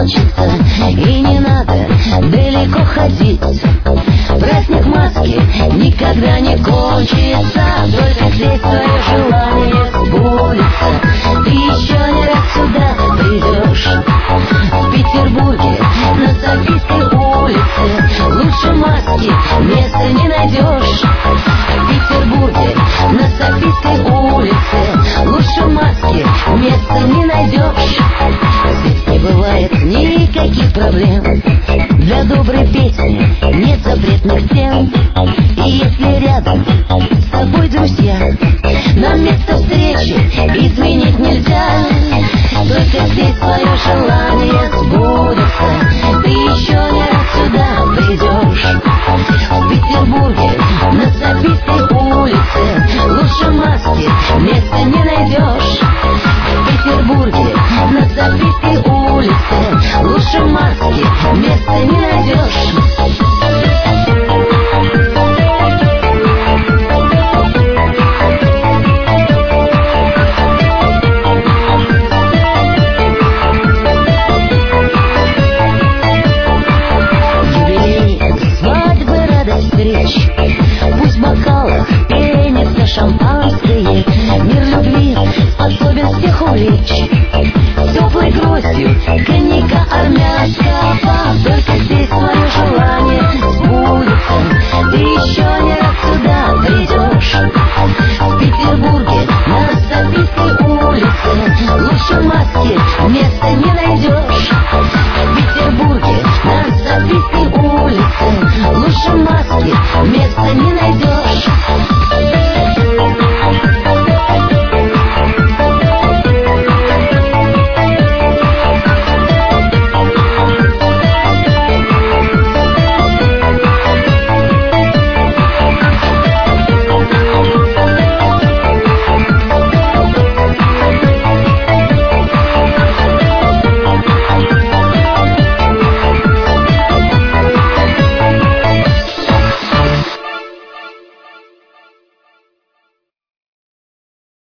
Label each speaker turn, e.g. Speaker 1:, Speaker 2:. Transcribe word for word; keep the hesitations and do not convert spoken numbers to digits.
Speaker 1: хочется, и не надо далеко ходить. Праздник маски никогда не кончится, только здесь твое желание сбудется. Ты еще не раз сюда придешь. В Петербурге на Софийской улице лучше маски места не найдешь. В Петербурге на Софийской улице лучше маски места не найдешь. Здесь не бывает никаких проблем, для доброй песни нет запретных тем. И если рядом с тобой друзья, нам место встречи изменить нельзя. Только здесь твое желание сбудется. Ты еще не раз сюда придешь. В Петербурге на Софийской улице лучше маски места не найдешь. В Петербурге на Софийской улице лучше маски места не найдешь. Пусть в бокалах пенится шампанское.